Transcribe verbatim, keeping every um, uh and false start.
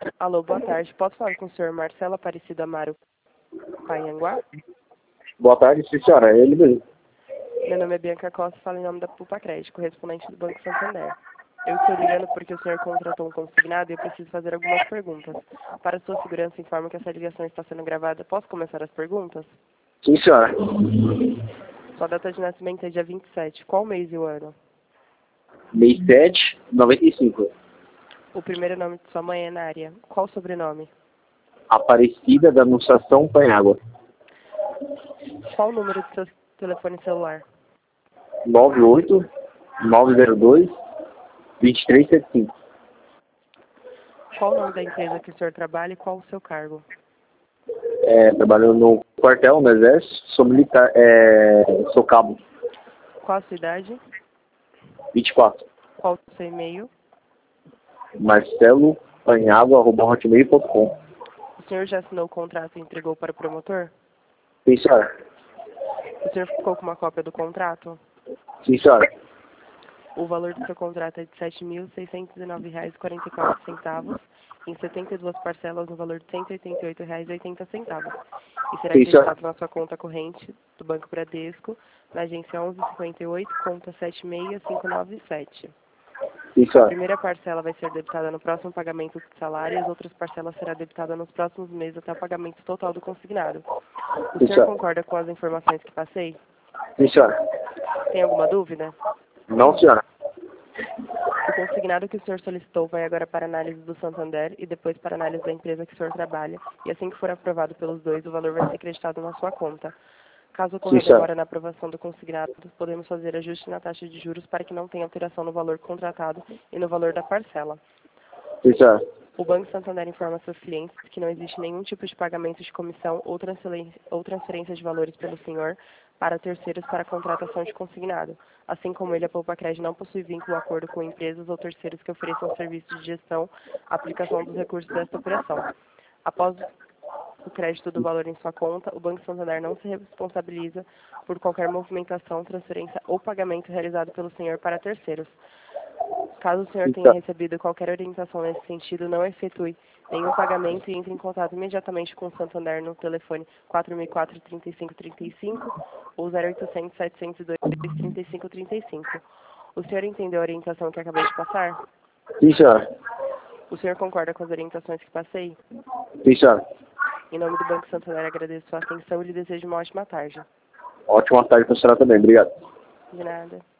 Alô, boa tarde. Posso falar com o senhor Marcelo Aparecido Amaro Payanguá? Boa tarde, sim, senhora. É ele mesmo. Meu nome é Bianca Costa, falo em nome da Pupa Crédito, correspondente do Banco Santander. Eu estou ligando porque o senhor contratou um consignado e eu preciso fazer algumas perguntas. Para sua segurança, informo que essa ligação está sendo gravada. Posso começar as perguntas? Sim, senhora. Sua data de nascimento é dia vinte e sete. Qual mês e o ano? Mês sete, noventa e cinco. O primeiro nome de sua mãe é Nária. Qual o sobrenome? Aparecida da Anunciação Panhágua. Qual o número do seu telefone celular? nove oito nove zero dois dois três sete cinco. Qual o nome da empresa que o senhor trabalha e qual o seu cargo? É, trabalho no quartel, no Exército. Sou militar, é, sou cabo. Qual a sua idade? vinte e quatro. Qual o seu e-mail? marcelo panhágua arroba hotmail ponto com. O senhor já assinou o contrato e entregou para o promotor? Sim, senhora. O senhor ficou com uma cópia do contrato? Sim, senhora. O valor do seu contrato é de sete mil seiscentos e nove reais e quarenta e quatro centavos, em setenta e duas parcelas no valor de cento e oitenta e oito reais e oitenta centavos. E será Sim, senhora. acreditado na sua conta corrente do Banco Bradesco, na agência onze cinquenta e oito, conta sete seis cinco nove sete. Sim, A senhora. primeira parcela vai ser debitada no próximo pagamento do salário e as outras parcelas serão debitadas nos próximos meses até o pagamento total do consignado. O Sim, senhor senhora. concorda com as informações que passei? Sim, senhora. Tem alguma dúvida? Não, senhora. O consignado que o senhor solicitou vai agora para análise do Santander e depois para análise da empresa que o senhor trabalha. E assim que for aprovado pelos dois, o valor vai ser acreditado na sua conta. Caso Sim, ocorra senhora. demora na aprovação do consignado, podemos fazer ajuste na taxa de juros para que não tenha alteração no valor contratado e no valor da parcela. Sim, senhora. O Banco Santander informa seus clientes que não existe nenhum tipo de pagamento de comissão ou transferência, ou transferência de valores pelo senhor para terceiros para a contratação de consignado. Assim como ele, a Poupa Crédito não possui vínculo ou acordo com empresas ou terceiros que ofereçam serviço de gestão, aplicação dos recursos desta operação. Após o crédito do valor em sua conta, o Banco Santander não se responsabiliza por qualquer movimentação, transferência ou pagamento realizado pelo senhor para terceiros. Caso o senhor Sim, tenha senhora. recebido qualquer orientação nesse sentido, não efetue nenhum pagamento e entre em contato imediatamente com o Santander no telefone quatro mil e quatro, trinta e cinco trinta e cinco ou zero oitocentos, setecentos e dois, trinta e cinco trinta e cinco. O senhor entendeu a orientação que acabei de passar? Sim, senhora. O senhor concorda com as orientações que passei? Sim, senhora. Em nome do Banco Santander, agradeço a atenção e lhe desejo uma ótima tarde. Ótima tarde para a senhora também. Obrigado. De nada.